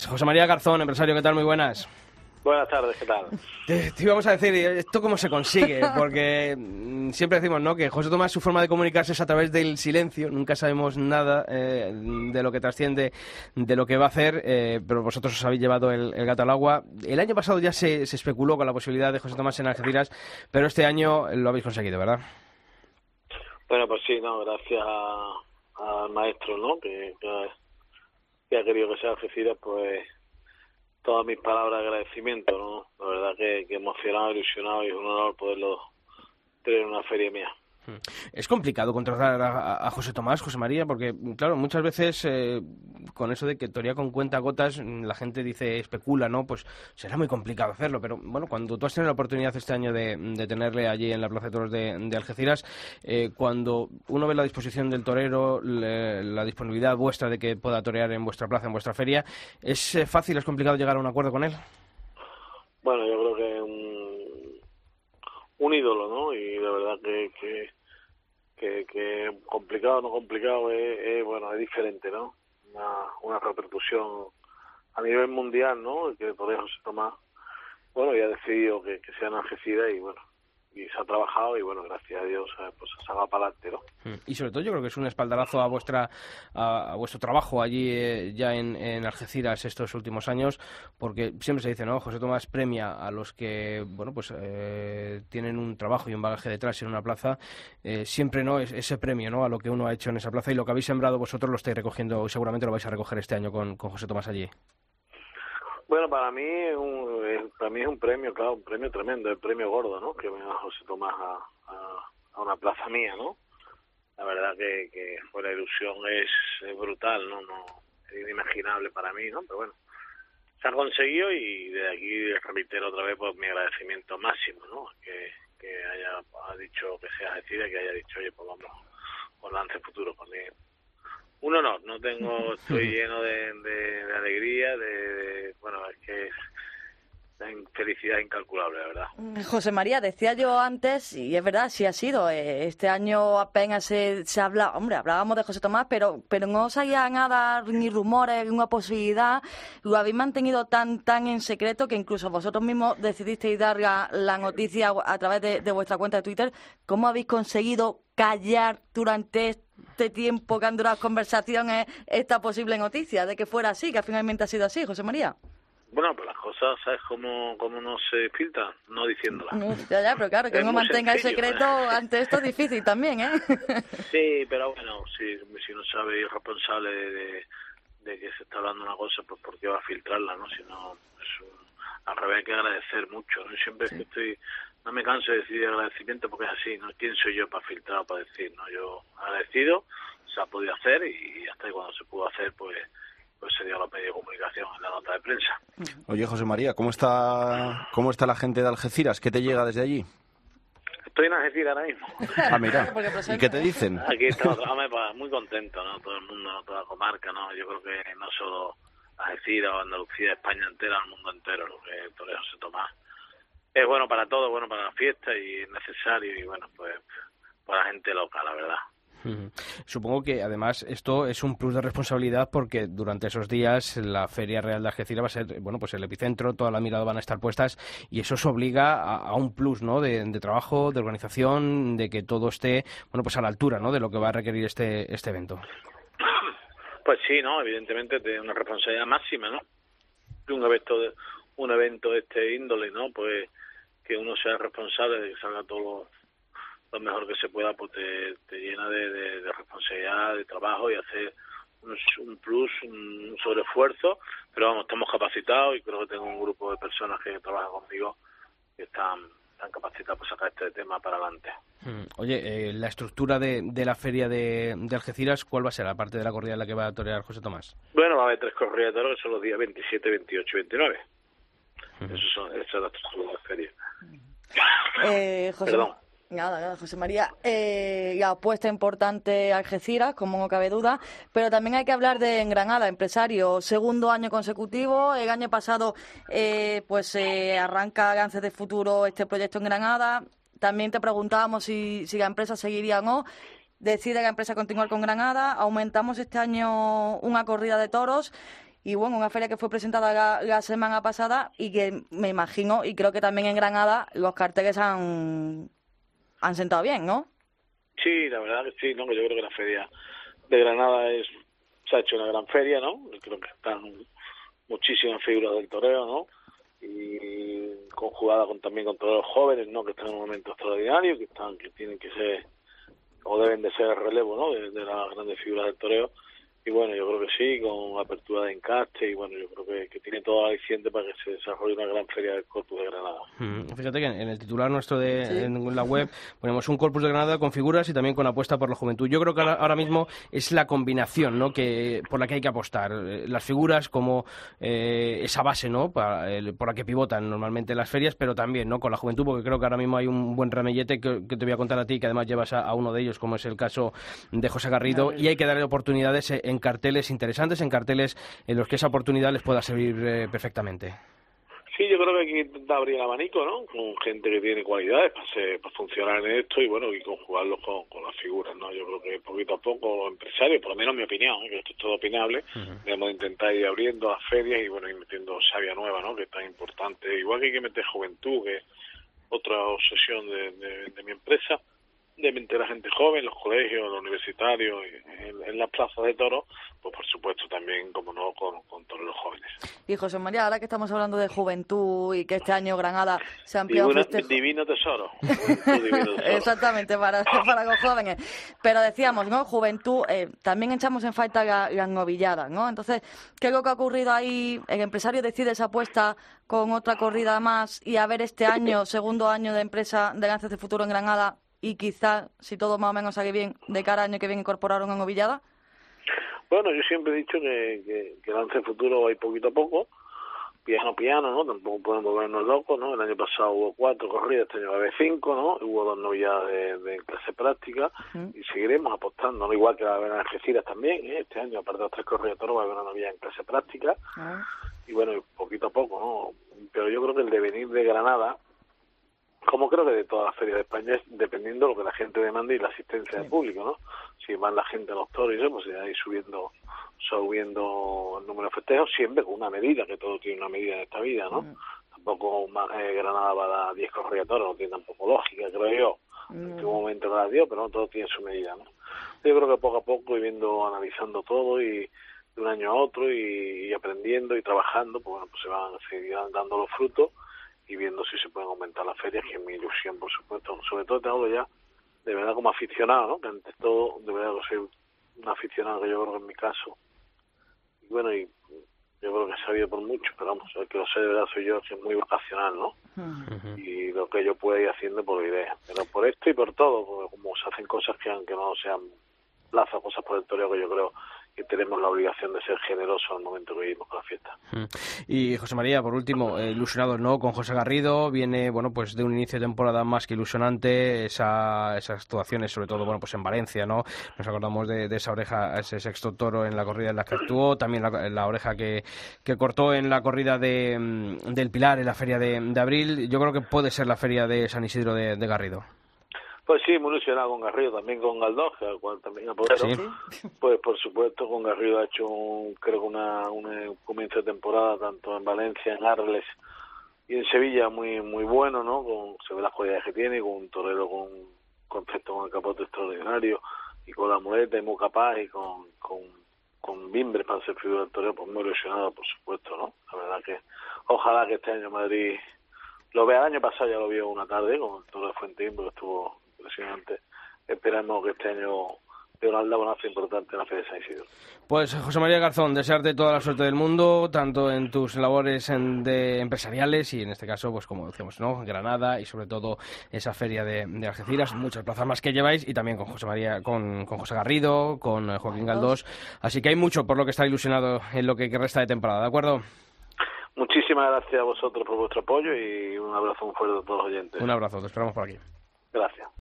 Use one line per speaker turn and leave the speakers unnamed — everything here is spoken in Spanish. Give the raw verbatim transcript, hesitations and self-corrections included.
José María Garzón, empresario, ¿qué tal? Muy buenas.
Buenas tardes, ¿qué tal?
Te, te íbamos a decir, ¿esto cómo se consigue? Porque mmm, siempre decimos, ¿no?, que José Tomás, su forma de comunicarse es a través del silencio. Nunca sabemos nada eh, de lo que trasciende, de lo que va a hacer, eh, pero vosotros os habéis llevado el, el gato al agua. El año pasado ya se, se especuló con la posibilidad de José Tomás en Algeciras, pero este año lo habéis conseguido, ¿verdad?
Bueno, pues sí, no, gracias al maestro, ¿no?, que, que, que ha querido que sea Algeciras, pues todas mis palabras de agradecimiento, ¿no? La verdad que, que emocionado, ilusionado, y es un honor poderlo tener en una feria mía.
Es complicado contratar a, a José Tomás, José María, porque, claro, muchas veces eh, con eso de que torea con cuentagotas, la gente dice, especula, ¿no? Pues será muy complicado hacerlo, pero bueno, cuando tú has tenido la oportunidad este año de, de tenerle allí en la Plaza de Toros de, de Algeciras, eh, cuando uno ve la disposición del torero, le, la disponibilidad vuestra de que pueda torear en vuestra plaza, en vuestra feria, ¿es eh, fácil, es complicado llegar a un acuerdo con él?
Bueno, yo creo que es un, un ídolo, ¿no? Y la verdad que... que Que, que complicado o no complicado es, es, bueno, es diferente, ¿no? Una, una repercusión a nivel mundial, ¿no? Que por eso se toma, bueno, y ha decidido que, que sea en Algeciras y bueno, y se ha trabajado y bueno, gracias a Dios, pues se va para adelante, ¿no?
Y sobre todo yo creo que es un espaldarazo a vuestra a, a vuestro trabajo allí eh, ya en, en Algeciras estos últimos años, porque siempre se dice, ¿no?, José Tomás premia a los que, bueno, pues eh, tienen un trabajo y un bagaje detrás en una plaza, eh, siempre, ¿no?, es, ese premio, ¿no?, a lo que uno ha hecho en esa plaza, y lo que habéis sembrado vosotros lo estáis recogiendo y seguramente lo vais a recoger este año con, con José Tomás allí.
Bueno, para mí es un, es, para mí es un premio, claro, un premio tremendo, el premio gordo, ¿no?, que me da José Tomás a, a, a una plaza mía, ¿no? La verdad que, que pues, la ilusión es, es brutal, ¿no? No es inimaginable para mí, ¿no? Pero bueno, se ha conseguido y de aquí reitero otra vez pues mi agradecimiento máximo, ¿no? Que, que haya ha dicho que sea Algeciras, que haya dicho, oye, pues vamos con Lance Futuro, para mí un honor, no tengo, estoy lleno de, de, de alegría, de, de, bueno, es que es felicidad incalculable, la verdad.
José María, decía yo antes, y es verdad, sí ha sido, eh, este año apenas se, se habla, hombre, hablábamos de José Tomás, pero pero no salía nada, ni rumores, una posibilidad, lo habéis mantenido tan tan en secreto que incluso vosotros mismos decidisteis dar la, la noticia a través de, de vuestra cuenta de Twitter. ¿Cómo habéis conseguido callar durante este tiempo que han durado las conversaciones esta posible noticia de que fuera así, que finalmente ha sido así, José María?
Bueno, pues las cosas, ¿sabes cómo, cómo no se filtran? No diciéndolas.
No, ya, ya, pero claro, que uno mantenga sencillo, el secreto ¿eh? Ante esto es difícil también, ¿eh?
Sí, pero bueno, si, si no sabe ir responsable de, de, de que se está hablando una cosa, pues ¿por qué va a filtrarla, no? Si no, es un, al revés, hay que agradecer mucho, ¿no? Siempre sí. Es que estoy, no me canso de decir agradecimiento porque es así, ¿no? ¿Quién soy yo para filtrar o para decir, no? Yo agradecido, se ha podido hacer y hasta ahí cuando se pudo hacer, pues... pues se dio a los medios de comunicación en la nota de prensa.
Oye, José María, ¿cómo está cómo está la gente de Algeciras? ¿Qué te llega desde allí?
Estoy en Algeciras ahora mismo.
Ah, mira. ¿Y qué te dicen?
Aquí estamos muy contentos, ¿no? Todo el mundo, ¿no? Toda la comarca, ¿no? Yo creo que no solo Algeciras o Andalucía, España entera, el mundo entero, lo que el torero se toma. Es bueno para todo, bueno para la fiesta y es necesario y bueno, pues para la gente loca, la verdad.
Uh-huh. Supongo que además esto es un plus de responsabilidad porque durante esos días la Feria Real de Algeciras va a ser, bueno, pues el epicentro, toda la mirada van a estar puestas y eso os obliga a, a un plus, ¿no?, de, de trabajo, de organización, de que todo esté, bueno, pues a la altura, ¿no?, de lo que va a requerir este este evento.
Pues sí, ¿no? Evidentemente tiene una responsabilidad máxima, ¿no? De un evento de un evento de este índole, ¿no? Pues que uno sea responsable de que salga todo lo lo mejor que se pueda, pues te, te llena de, de, de responsabilidad, de trabajo y hacer un, un plus, un sobreesfuerzo, pero vamos, estamos capacitados y creo que tengo un grupo de personas que trabajan conmigo que están, están capacitados para sacar este tema para adelante.
Oye, eh, la estructura de, de la feria de, de Algeciras, ¿cuál va a ser, aparte de la corrida en la que va a torear José Tomás?
Bueno, va a haber tres corridas de toros que son los días veintisiete, veintiocho y veintinueve. Uh-huh. Eso son, esa es la estructura de la feria.
Eh, José... Perdón. Nada, nada, José María. Eh, la apuesta importante Algeciras, como no cabe duda, pero también hay que hablar de Granada, empresario, segundo año consecutivo. El año pasado, eh, pues eh, arranca Lance de Futuro este proyecto en Granada. También te preguntábamos si, si la empresa seguiría o no. Decide la empresa continuar con Granada. Aumentamos este año una corrida de toros. Y bueno, una feria que fue presentada la, la semana pasada y que me imagino, y creo que también en Granada, los carteles han, han sentado bien, ¿no?
Sí, la verdad que sí, ¿no? Que yo creo que la feria de Granada es se ha hecho una gran feria, ¿no? Creo que están muchísimas figuras del toreo, ¿no? Y conjugada con también con toreros jóvenes, ¿no? Que están en un momento extraordinario, que están que tienen que ser o deben de ser el relevo, ¿no? De, de las grandes figuras del toreo. Y bueno, yo creo que sí, con apertura de encaste y bueno, yo creo que, que tiene todo aliciente para que se desarrolle una gran feria del Corpus de Granada.
Mm, fíjate que en el titular nuestro de sí. en la web ponemos un Corpus de Granada con figuras y también con apuesta por la juventud. Yo creo que ahora, ahora mismo es la combinación, ¿no? que por la que hay que apostar. Las figuras como eh, esa base, ¿no? Para, el, por la que pivotan normalmente las ferias, pero también, ¿no? Con la juventud, porque creo que ahora mismo hay un buen ramillete que, que te voy a contar a ti, que además llevas a, a uno de ellos, como es el caso de José Garrido, y hay que darle oportunidades en carteles interesantes, en carteles en los que esa oportunidad les pueda servir eh, perfectamente.
Sí, yo creo que hay que intentar abrir el abanico, ¿no? Con gente que tiene cualidades para, ser, para funcionar en esto y bueno, y conjugarlo con, con las figuras, ¿no? Yo creo que poquito a poco los empresarios, por lo menos mi opinión, ¿eh? Que esto es todo opinable, uh-huh. debemos intentar ir abriendo las ferias y bueno, ir metiendo savia nueva, ¿no? Que es tan importante. Igual que hay que meter juventud, que es otra obsesión de, de, de mi empresa, de meter a gente joven, los colegios, los universitarios, en, en las plazas de toros, pues por supuesto también, como no, con, con todos los jóvenes.
Y José María, ahora que estamos hablando de juventud y que este año Granada se ha ampliado...
Divino, festejo... divino tesoro. Juventud, divino tesoro.
Exactamente, para, para los jóvenes. Pero decíamos, ¿no? Juventud, eh, también echamos en falta las la novilladas, ¿no? Entonces, ¿qué es lo que ha ocurrido ahí? El empresario decide esa apuesta con otra corrida más y a ver este año, segundo año de empresa de Lances de Futuro en Granada, y quizás, si todo más o menos sale bien, de cara al año que viene incorporar una novillada?
Bueno, yo siempre he dicho que, que, que Lance Futuro va a ir poquito a poco, piano piano, ¿no? Tampoco podemos volvernos locos, ¿no? El año pasado hubo cuatro corridas, este año va a haber cinco, ¿no? Hubo dos novilladas de, de clase práctica uh-huh. y seguiremos apostando, ¿no? Igual que la en Algeciras también, ¿eh? Este año, aparte de los tres corridas de toros, va a haber una novillada en clase práctica uh-huh. y bueno, poquito a poco, ¿no? Pero yo creo que el devenir de Granada, como creo que de todas las ferias de España, es dependiendo de lo que la gente demande y la asistencia sí. del público, ¿no? Si van la gente a los toros y eso, pues ya ir subiendo, subiendo el número de festejos, siempre con una medida, que todo tiene una medida en esta vida, ¿no? Mm. Tampoco eh, Granada va a dar diez corridas de toros, no tiene tampoco lógica, creo yo. Mm. En qué momento no las dio, pero no, todo tiene su medida, ¿no? Yo creo que poco a poco, y viendo, analizando todo y de un año a otro y, y aprendiendo y trabajando, pues bueno, pues se van, seguirán dando los frutos y viendo si se pueden aumentar las ferias, que es mi ilusión, por supuesto. Sobre todo te hablo ya de verdad como aficionado, ¿no? Que antes todo, de verdad, soy un aficionado, que yo creo que en mi caso. Y bueno, y yo creo que he sabido por mucho, pero vamos, el que lo sé de verdad soy yo, que es muy vocacional, ¿no? Uh-huh. Y lo que yo pueda ir haciendo por idea. Pero por esto y por todo, porque como se hacen cosas que aunque no sean plazas, cosas por el toreo, que yo creo que tenemos la obligación de ser generosos al momento que vivimos con la fiesta.
Y José María, por último, eh, ilusionados, ¿no? Con José Garrido, viene, bueno, pues de un inicio de temporada más que ilusionante, esa, esas actuaciones, sobre todo, bueno, pues en Valencia, ¿no? Nos acordamos de, de esa oreja, ese sexto toro en la corrida en la que actuó, también la, la oreja que, que cortó en la corrida de, del Pilar, en la feria de, de abril. Yo creo que puede ser la feria de San Isidro de, de Garrido.
Pues sí, muy ilusionado con Garrido, también con Galdós, que cual también apoderó. ¿Sí? Pues por supuesto con Garrido ha hecho un, creo que una, un comienzo de temporada tanto en Valencia, en Arles y en Sevilla muy muy bueno, ¿no? Con, se ve las cualidades que tiene, con un torero con un concepto con el capote extraordinario y con la muleta y muy capaz y con, con, con Bimbre para ser figura del torero, pues muy ilusionado, por supuesto, ¿no? La verdad que ojalá que este año Madrid lo vea. El año pasado ya lo vio una tarde con el toro de Fuentín, porque estuvo impresionante. Esperamos que este año dé un aldabonazo importante en la Feria de San Isidro.
Pues José María Garzón, desearte toda la suerte del mundo, tanto en tus labores en, de empresariales y en este caso, pues como decíamos, ¿no? Granada y sobre todo esa feria de, de Algeciras, muchas plazas más que lleváis y también con José María, con, con José Garrido, con Joaquín Galdós. Así que hay mucho por lo que estar ilusionado en lo que resta de temporada, ¿de acuerdo?
Muchísimas gracias a vosotros por vuestro apoyo y un abrazo muy fuerte a todos los oyentes.
Un abrazo, te esperamos por aquí.
Gracias.